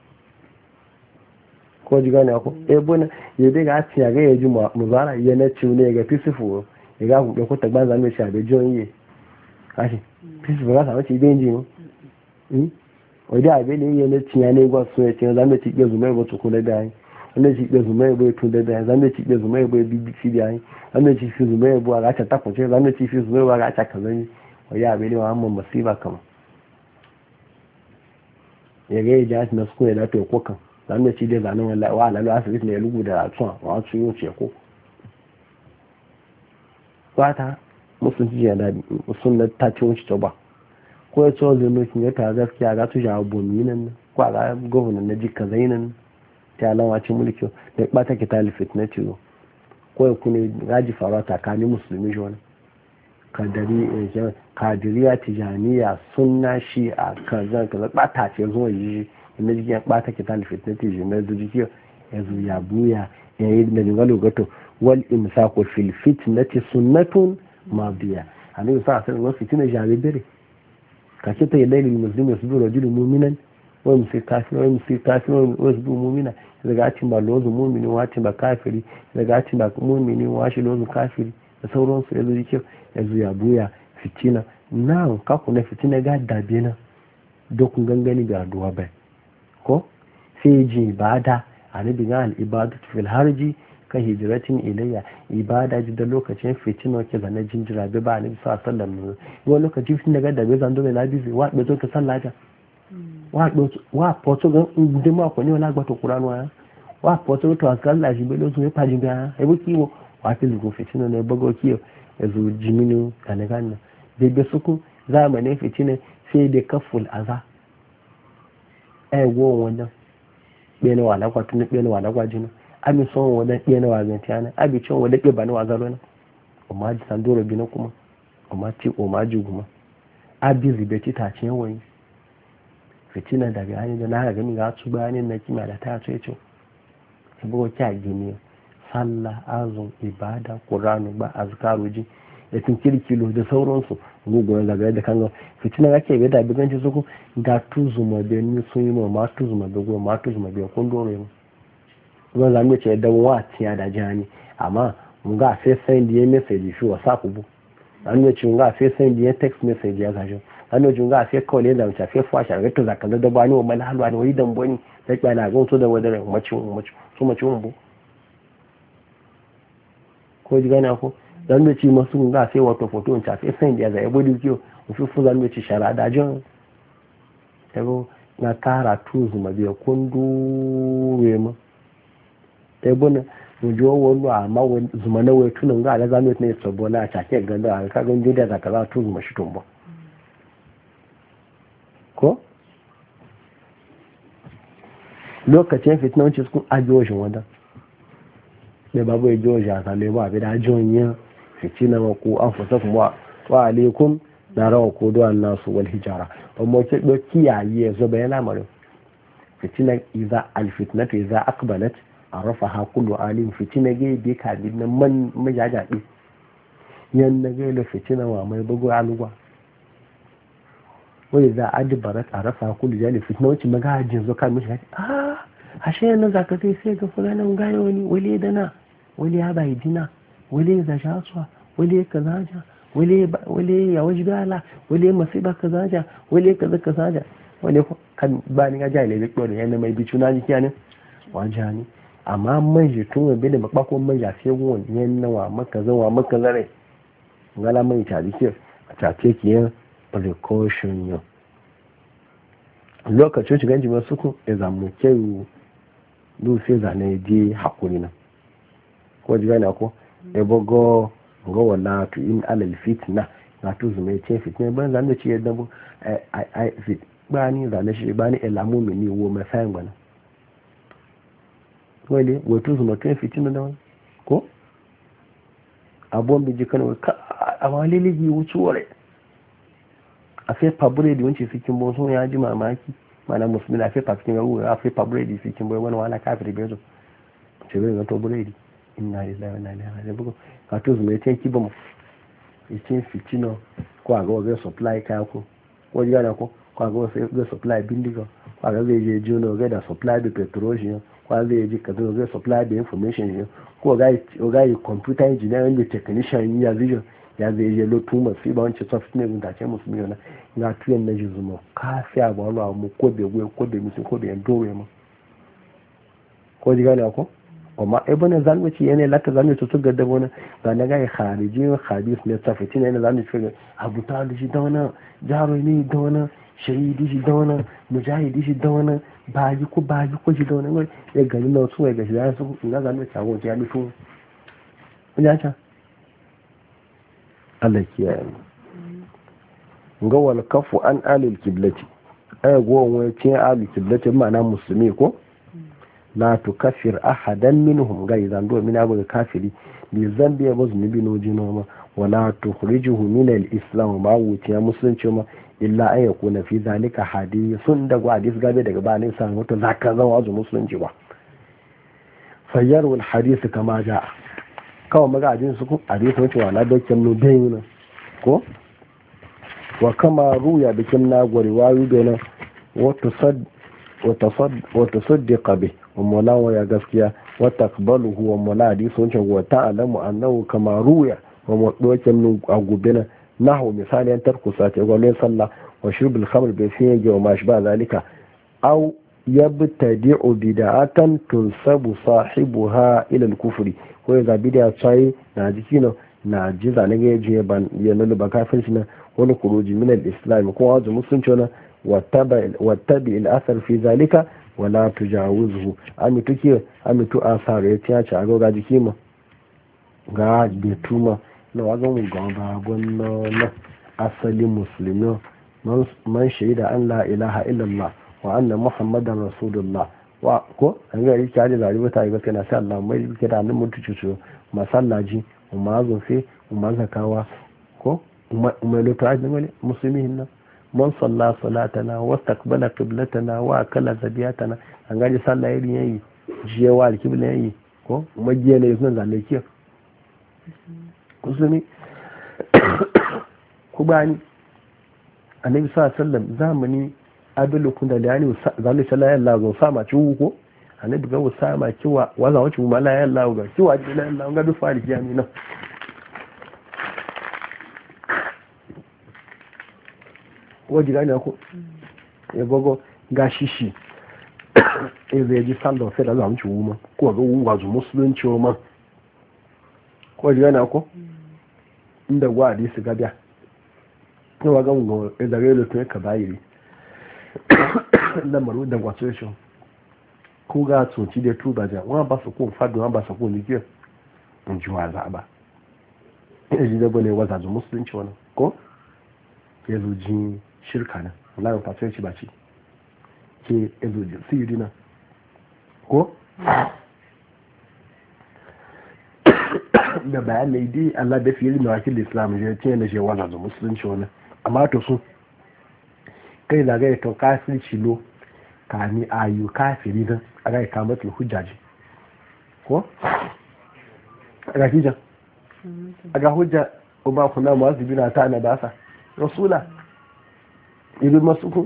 ko ji gane ko e bona ya de ga tiya ga ya ji muzara ya na ci ne ga peaceful ya ga ku ko ta ba zan me sha be joyin kashi peaceful ga sa ci benji no wadda abin da yi na cinya ne gwa sun ya cinya zama ci ɗaya zuma ya bata kula da yi zama ci ɗaya zuma ya bai tun da yi zama ci ɗaya zuma ya bai bbc da yi zama ci fi zuma ya bai a gacha takwance zama ci fi zuma ya bai a gacha kazan wadda abin da wa amma masifa kama ya ga yi jihar na sukun ya dato ya kokan zama ci ɗaya zanen wa alalu asibiti na ya lugu da ratuwa wa su yi wuce ko wata musulunci ya da musulun ta ci wuce ta ba ko ya tsohon zai ya ta gaskiya ga su jawo bomi nan ko a ga gwamnan na jika zai nan ta alawa cin mulki da bata ke talifit na ciro ko ya kune gaji faruwa tsakanin musulmi shi wani kadiriya tijaniya sunna shi a kaza kaza bata ce zuwa yi na jikin bata ke talifit na tijin na zuji ya zu ya buya ya yi da jingalo gato wal imsaku fil fitnati sunnatun madiya a ne sa a sanin wasu fitina jaribire kake ta yadda ilimin musulmi su zuwa rajulun muminan wani musu kafin wani musu kafin wani musu mumina daga acin ba lozu mumini wacin ba kafiri daga acin ba mumini washi lozu kafiri da sauransu ya zuci kyau ya zuya buya fitina na kaku na fitina ga dabe na dokun gangani ga aduwa bai ko sai ji ibada a nabi ga al'ibadu fil harji ka hijiratin ilayya ibada ji da lokacin fitina ke zane jinjira bai ba a nabi sa sallam ne wani lokaci fitin daga dabe zan dole na bizi wa ɓe zo ta sallata wa poto ga ndé ma ko ni wala gbato qur'an wa wa poto to akalla shi be lo so pa jinga e bo kiwo wa ti go fitina ne bago kiyo e zo jiminu kana kana de be suku zamanin fitina sai da kaful aza e go wannan be ne wala kwa tun be ne wala kwa jinu ami son wannan be ne wa gantiana abi chon wala be bana wa zaro na o ma ji sandoro bi na kuma o ma ti o ma ji kuma abi zibeti ta cin wani fitina daga hanyar da na gani ga su bayanin na kima da ta ce ce sabo kya gini sallah azun ibada qur'anu ba azkaru ji da tun kirkilo da sauransu gugu daga da kan fitina yake ga da biganci su ku ga tuzuma da ni sun yi ma tuzuma da go ma tuzuma da kun dore mu kuma za mu ce da wa tiya da jani amma mun ga sai sai da message shi whatsapp bu an ne cin ga sai sai da text message ya gajo hannu junga a fiye kawai da mace fiye fuwa shagar to zaka da bani wa mala halwa ne wani damboni da ke na gonto da wadare mace mace su mace mu ko ji gane ko dan da ci masu ga sai wato foto in ta sai sai da zai bodi kiyo mu fi fu zan ci shara da jon tago na kara tuzu ma biya kundu we mu tai bona mu jo wonu amma zuma na wai tunan ga da zamu ne sabo na ta ke ganda ka ga inda da ka za tuzu ma shi tumbo ko lokacin fitina wancin sun ajiyoshin wadda da babu ya jiyoshi a sale ba da ajiyon yin fitina ko an fasa kuma wa alaikun na rawa ko duwan nasu wal hijara amma ke ɗo kiyaye ya zo bayan lamarin fitina iza alfitnatu iza akbalat a rafa hakulu alim fitina gai bi kabin na man majajaɗi yan na gai da fitina wa mai bugu aluwa wani za a dubara a rasa kudu jali fitina wacce magajin zo kan mishi ah ashe yana za ka sai sai ga fulanin gane wani wale dana wale ya bai dina wale ya zashi hasuwa wale ya kazaja wale ya waje bala wale ya masu ba kazaja wale ya kaza kazaja wale kan ba ni gaja ile bikko da yana mai bicu na jikiya ne wajen ne amma manje tun wabe da bakon manja sai wani yana wa maka zawa maka zare ngala mai ta jikiya a take kiyan precaution yau lokacin shigan jimar suku ya zamu kyau lufe zane je hakuri nan ko ji gani ako ya bago ga wala to in alal fitna na to zume ce fitna ban zan da ci yadda bu ai fit bani zane shi bani elamu mini wo mai fayin bana wale wato zuma kan fitina da ko abon biji kan ka awalili wuce wore a sai fabure da wanci cikin boson ya ji mamaki mana musulmi na fi cikin garu a fi bread cikin bai wani wala kafiri bezo ce bai ga to bread inna lillahi wa inna ilaihi raji'un bugo ka to zuma yake ki bamu yake fitino ko a ga ga supply ka ko ko ji gana ko ko ga ga supply bindigo ko ga zai je juno ga da supply da petrol ko zai je ka zo ga supply da information ko ga ga computer engineering da technician ya zijo ya zai je lotu masu ba wancan software ne da ce musu miliyon na tuyen na jizu mu kafi abu wani mu ko bai gwe ko bai musu ko bai dowe mu ko ji gane ko amma ai bane zalunci yana lata zalunci to ga da wani ga na gai khariji hadis ne tafiti ne na zalunci ga abu ta da shi da wani jaro ne da wani shahidi shi da wani mujahidi shi da wani bayi ko bayi ko shi da wani ya gani na wasu ya gashi da su na zalunci a wajen ya mutu ya ta Allah kiyaye mu ga wal kafu an alil kiblati ai go wani cin alil kiblati ma'ana musulmi ko la tukaffir ahadan minhum ga idan do min abu kafiri bi zambi ya muzni bi no jino ma wala tukhrijuhu min al-islam ma wuce musulunci ma illa an yakuna fi zalika hadithun da hadis gabe daga ba ne san wato zaka zan wazo musulunci ba fayyarul hadith kama jaa kawai magajin su ku hadisi wace wala dokin no bayin ko wa kama ruya bikin na gwarewa yubena wato sad wata saddiqa bi wa mulawa ya gaskiya wa taqbaluhu wa muladi sun ce wa ta'lamu annahu kama ruya wa mudokin nu agubena nahu misali an tarku sati wa lin sallah wa shurbul khamr bi fi yaji wa mash ba zalika aw yabtadi'u bid'atan tunsabu sahibuha ila al-kufri ko ya bid'a sai na jikino na jiza ne ga je ban ya nuna ba kafin shi na wani kuruji min al-islam ko wazu musulunci na wattabi al-athar fi zalika wala tujawizhu ami tuke ami tu asar ya tiya ci agoga jiki mu ga betuma na wazo mu ga ba gonno na asali muslimi man shaida an la ilaha illallah wa anna muhammadan rasulullah wa ko an ga yake da zari ta yi baka na sai Allah mai yake da nan mutuci su masallaji umma zofe umma zakawa ko umma lo ta ajin muslimin nan man salla salatana wa taqbala qiblatana wa akala zabiyatana an gaji sallah irin yayi jiyawa alqibla yayi ko magiya ne sun zalle ki musulmi ku bani annabi sallallahu alaihi wasallam zamani abilu kun da yani zalle sallallahu alaihi wasallam sama ci ko annabi ga sama kiwa wala wace mu la ya Allah ga kiwa ji la Allah ga du fari jami na wajen gani ko ya gogo ga shishi in zai ji sanda sai da zamu ci wuma ko ga wuwa zu musulunci ma ko wajen gani ko inda gwa di su gabiya ko wa ga mu da relo to ka bayiri lamaru da gwaso shi ko ga tsoci da tuba ja wa ba su ko fado wa ba su ko ni ke in ji wa za ba ji da bane wa zu musulunci wannan ko ya zo jin shirka nan Allah ya fata shi ba ci ke ezoji siri nan ko da bayan mai dai Allah da fiye da wakil Islam ya ce na shewa da musulunci wani amma to su kai da gai to kafirci lo kami ayu kafiri nan a gai kamatul hujjaji ko a ga hijan a ga hujja uba kuna masu bina ta na dasa rasula ibn mas'ud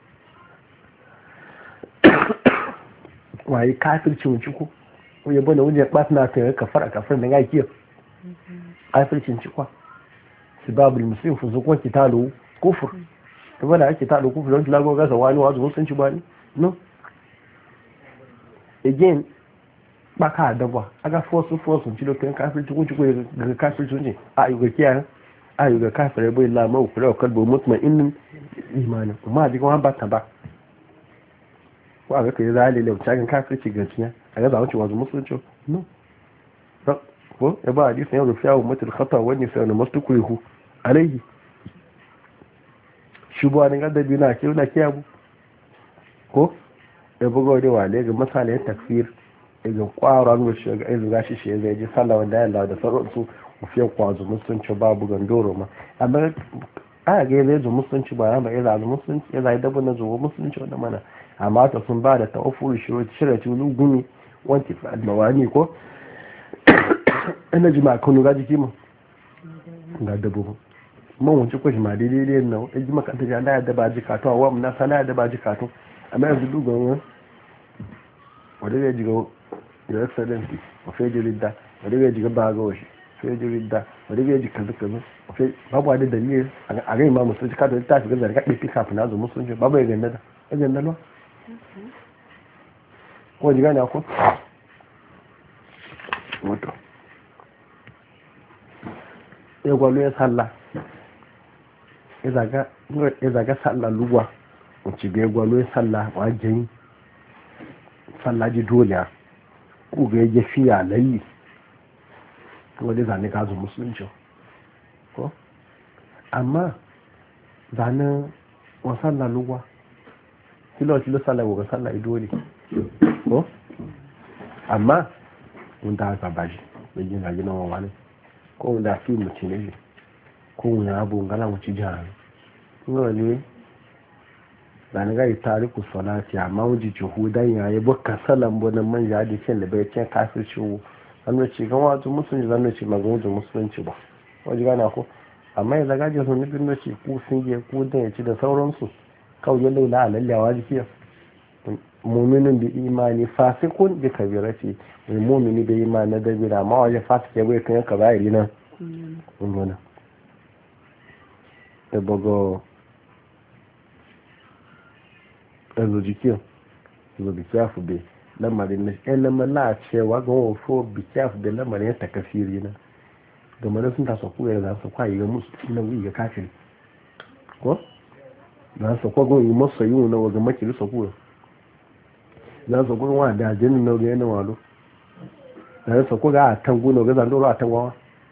waye kafirci wuci ko ya bane wuje batna ta kafara kafar da gaki kafircin ci kwa sibabul muslim fu zuwa kitalu kufur to bana ake talu kufur don lago ga wani wazo sun ci bani no again baka da ba aga fosu fosu ci lokacin kafirci ko ci ko ga kafirci ne a yi ga kiyaye ayu ga kafirai bai lama ukura wa kalbo mutmainin imanin kuma a jikin ba ta ba ko a ga kai zali lau cagin kafirci gaciya a ga zamanci wazo musulunci no ko ya ba hadisin yau rufiya wa mutul khata wani sai na mastu kuihu alaihi shubuwa ne gadda biyu na ke na kiyabu ko ya buga wani wale ga masalayen takfir ga kwaron rushe ga izu gashi shi zai ji sallah wanda ya Allah da sauransu fiye kwazo musulunci babu gandoro ma amma a ga zai zo musulunci ba ba ya zazu musulunci ya zai dabu na zuwa musulunci wanda mana amma ta sun ba da ta'afuru shirya tulu gumi wanti mawani ko ina ji ma kunu ga jiki mu ga dabu man wuce ko shi ma daidai ne na ji makanta ja da ba jika to wa mun na sana da ba jika to amma yanzu dugon wanda zai jiga your excellency of ejirida wanda zai jiga ba ga washi ejirida wanda zai jiga kaza kaza babu wani dalili a ga imamu sun cika da ta shiga zarga ɗin fika fina zo musulunci babu ya ganda da ya ganda ba ko jiga ne ako wato ya gwalo ya sallah ya zaga sallah lugwa wacce ga ya gwalo ya sallah wajen sallah ji dole ku ga ya fiya lalli wanda zane ka zo musulunci ko amma zane wa sallah lugwa kilo kilo sallah wa sallah dole ko amma wanda aka bashi da gina gina wa wani ko wanda fi mutum ne ko wani abu ngala mu ci jihar ngole zane ga yi tariku salati amma wuji juhudan yayi bukka salan bonan manja da cin da bai cin kafirci wo zan ce ga wato musulunci zan ce magana musulunci ba waje gana ko amma ya zaga jinsu nufin da ce ku sun je ku da ya ci da sauransu kawai laila a lallawa jikiya muminin da imani fasikun bi kabirati mai mumini da imani na dabira ma waje fasik ya bai kan yanka bayari nan ungona da bago ɗazo jikiya zo bi kyafu bai lamarin na ɗan lamar cewa ga wofo bi kyafu bai lamarin ya takasiri na game da sun tasa kuwa da su kwaye ga musu na wuyi ga kafin ko da su kwa gon yi masa yi na waga makiri sa kuwa da su kwa wa da jinin na ga yana walo da su kwa ga a tangu na ga zandoro a tangwawa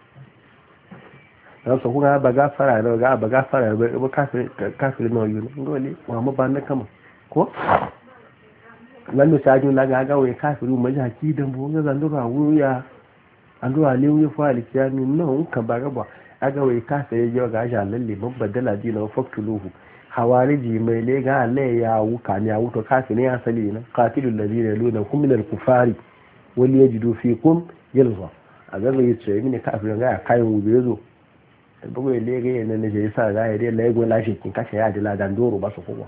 da su kwa ba ga fara da ga ba ga fara ba ba kafin kafin na yi na dole wa mu ba na kama ko lalu sajin la ga ga wai kafiru majaki dan bu ga zandoro a wuya an zuwa lewu fa alkiyami nan ka ba gaba aga wai ka sai ya ga ja lalle man badala dina faktuluhu hawariji mai le ga Allah ya wuka ne ya wuto kafin ya asali na qatilul ladina yaluna kum min al-kufari wal yajidu fikum yalza aga zai ce mini kafin ga kayan wube zo bugu le ga yana ne sai sa ga ya le go lashe kin kashe ya dila dan doro ba su kowa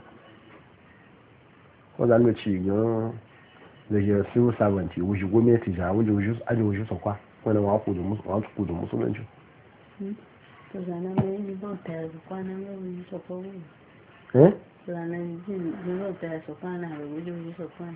ko zan ci ga da ya su sabanti wuji gwamnati ja wuji wuji aje wuji sokwa wani waku da waku da musulunci to zana mai bauta da kwanan wani sokwa eh zana jin bauta da sokwana da wuji wuji sokwa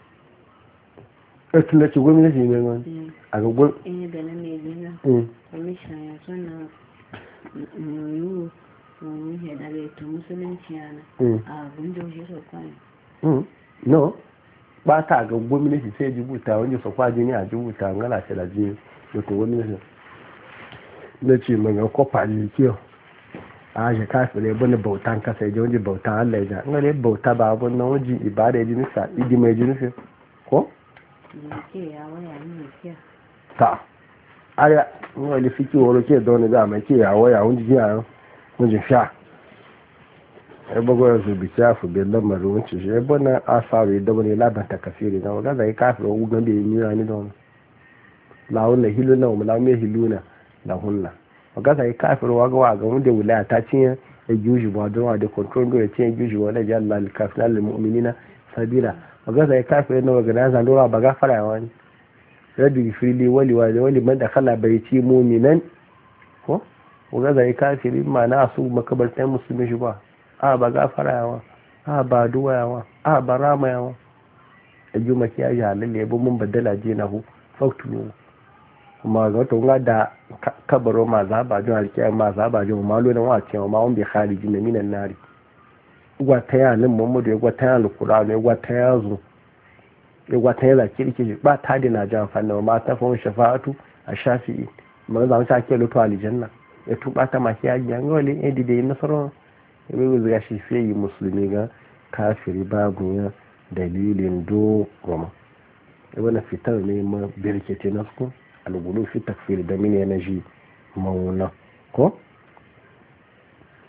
eh tun da ci gwamnati ne wani a ga gwam eh da nan ne jina commission ya suna mu mu ya da to musulunci yana a wuji wuji sokwa no ba ta ga gwamnati sai jibuta wani sokwa jini a jibuta ngala ce da jini da ko gwamnati na ce maga kofa ne kiyo a shi kafin ya bane bautan kasa ya ji wani bautan Allah ya ja ngale bauta ba abun nan wajen ibada ya ji nisa idi mai ji nufi ko? ta aya ngale fiki wani ke da wani za mai ke ya waya wani ji a wajen sha ya bago ya zo biki ya fi bin lamarin wuce shi ya bane asaru da wani labanta kafiri na waga zai kafin wa wugan da ya yi nira ni da wani lawun na hiluna wa mulawun mai hiluna da hunna waga zai kafin wa gawa ga wanda wilaya ta cinye ya juji ba don wa da kontrol da ya cinye juji wa da jalla al-kafin al-mu'minina sabila waga zai kafin na waga na zandora ba ga fara wani rabbi fili wali wa da wali man da khala bai ci mu'minan ko waga zai kafin ma na su makabartan musulmi shi ba a ba gafara yawa a ba duwa yawa a ba rama yawa a ji maki ya halalle bu mun badala je na hu faktulu kuma ga wata da kabaro ma za ba jin alkiyar ma za ba jin malo na wace ma wani bai khariji na minan nari gwa ta ya nan muhammadu ya gwa ta ya alkur'ani ya gwa ta ya zo ya gwa ta ya zaki rike ba ta da na jan fanna ma ta fa shafa'atu a shafi'i ma za mu ta ke lutu aljanna ya tuba ta maki ya ji an ga wale edi da nasarar yau ya shi fiye yi musulmi ga kafiri babu ya dalilin do goma wani fitar ne ma birkete na su algulu fi takfiri da mini na ji mauna ko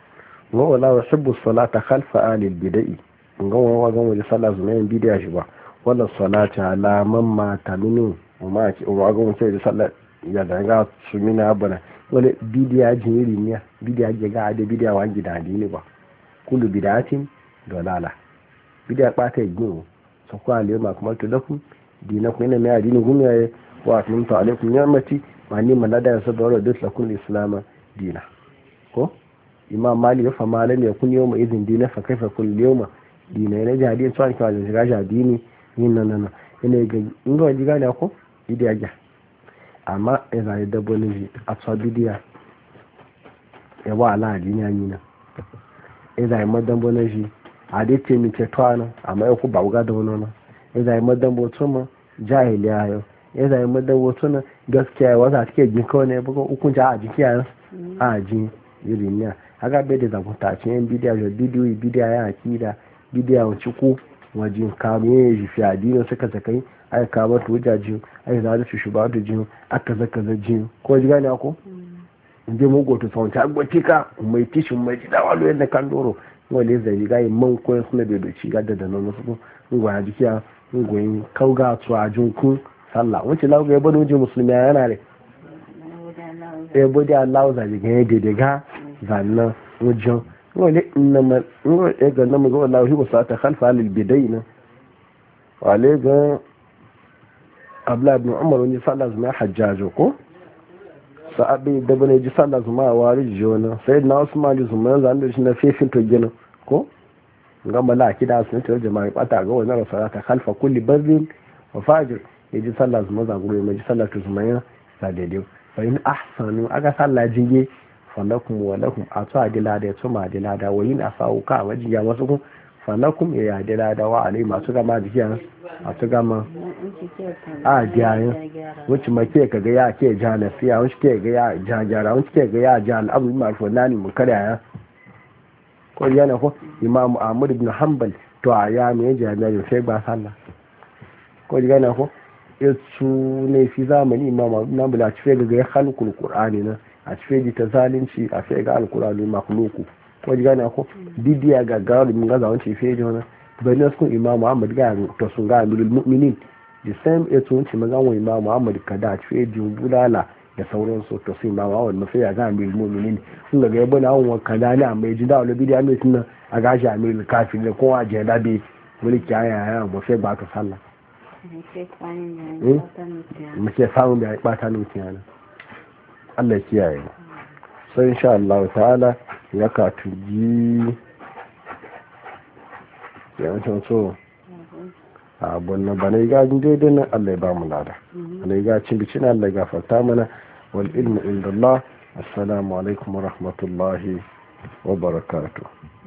wa wala yuhibbu salata khalfa ali bidai ga wa ga wani sallah zuma yin bidiya shi ba wala salata ala man mata minu ma ki wa ga wani sai sallah ya da ga su mina bana wala bidiya jiniri ne bidiya ga ga da bidiya wa gida dini ba kullu bidatin dalala bidiya bata yin so ko alema kuma to dafu dinakum ina mai adini gumiyaye wa atmamtu alaikum ni'mati ma ni malada ya sabara da lakul islam dina ko imam mali ya fama lam yakun yawma idin dina fa kaifa kullu yawma dina ne jadi to an kawo shiga jadini yin nan nan ina ga ingo ji gane ko bidiya ja amma ina da dabbonin ji a tsa bidiya ya wa ala dini amina ina ma dabbonin ji a dai ce mi ce to ana amma ya ku ba ga da wannan ina ma dabbonin ma jahiliya yau ya zai madan wato na gaskiya wata take jin kawai ne bugun hukunci a jiki a a ji yirinya haka bai da zakunta ce yan bidiyo da bidiyo bidiyo ya akida bidiyo wuce ku wajen kamun ya ji fi adinin suka zakai ai kama ta wujaji ai za su shuba da jin aka zaka za jin ko ji gane ko inda mun goto sauti agwatika mai tishin mai jida walo yadda kan doro wale zai ga man koyon suna bai doci ga da nan su ngwa jiki a ngwayin kauga tuwa jinkun sallah wacce lauga ya bada wajen musulmi yana da ya bada allahu zaji ga ya daidai ga zannan wajen wale inama ya ga nama ga wallahu shi wasu ta khalfa alil bidai na wale ga abla ibn umar wani sallah zuma hajjajo ko sa'abi da bane ji sallah zuma a wari jona sai na usman ji zuma zan da shi na fefin to gina ko ga malaki da sun tare jama'a bata ga wannan salata khalfa kulli barrin wa fajir yaji sallah zuma za gure mai sallah to zuma ya sa daidai fa in ahsanu aga sallah jinge falakum wa lakum atu adila da to ma adila da wa in asau ka waji ya wasu kun falakum ya adila da wa alai masu gama jiya a su gama a jiya wacce make ka ga ya ke ja lafiya wacce ke ga ya ja jara wacce ke ga ya ja al'amru ma'ruf wa nahy munkar ya ko yana ko imamu ahmad ibn hanbal to a ya mai jami'a sai ba sallah ko yana ko yasu ne fi zamani imamu na bula ci ga ya khalqul qur'ani na a ci ta zalunci a sai ga alqur'ani makhluku ko yana ko bidiya ga garu mun ga zawon ci fe jona bayan su imamu ahmad ga to sun ga amirul mu'minin the same yasu ci magan imamu ahmad kada ci fe bulala da sauransu to sai ma wawan mafi ya ga amirul mu'minin sun ga yabo na wannan kada ne amma ji da wala bidiya mai tunan a gashi amirul kafir ne ko a je da bi mulki aya ya mafi ba ka sallah muke samun da ya bata nuti yana Allah ya kiyaye sai insha Allah ta'ala ya ka tuji ya wancan so abun nan bane ga daidai nan Allah ya ba mu lada Allah ya ga cin bicin Allah ya gafarta mana wal ilmu indallah assalamu alaikum wa rahmatullahi wa barakatuh